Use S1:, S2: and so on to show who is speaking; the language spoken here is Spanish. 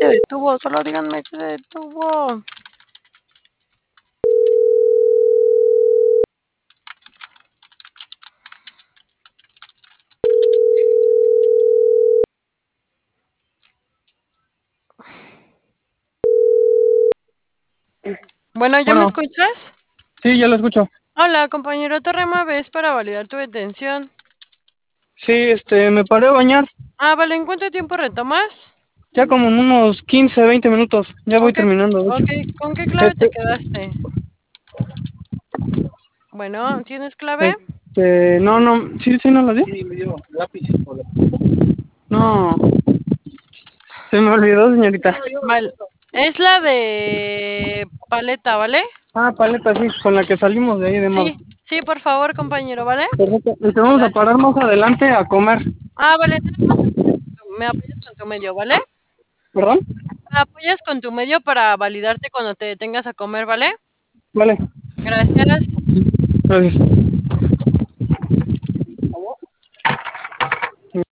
S1: se detuvo, solo díganme que se detuvo. Bueno, ¿ya me
S2: Bueno,
S1: escuchas?
S2: sí, ya lo escucho.
S1: Hola, compañero, te ves para validar tu detención.
S2: Sí, me paré a bañar.
S1: Ah, vale, ¿en cuánto tiempo retomas?
S2: Ya como en unos 15, 20 minutos. Ya voy terminando, de hecho.
S1: Ok, ¿con qué clave te
S2: Este,
S1: quedaste? Bueno, ¿tienes clave?
S2: no, no, sí, sí, no lo di. Sí, me dio lápiz. No, se me olvidó, señorita.
S1: Vale. Es la de paleta, ¿vale?
S2: Ah, paleta, sí, con la que salimos de ahí de modo.
S1: Sí, sí, por favor, compañero, ¿vale?
S2: Perfecto. Y te vamos a parar
S1: Gracias.
S2: más adelante a comer.
S1: Ah, vale, nada más me apoyas con tu medio, ¿vale?
S2: ¿Perdón?
S1: Me apoyas con tu medio para validarte cuando te detengas a comer, ¿vale?
S2: Vale,
S1: Gracias.
S2: gracias.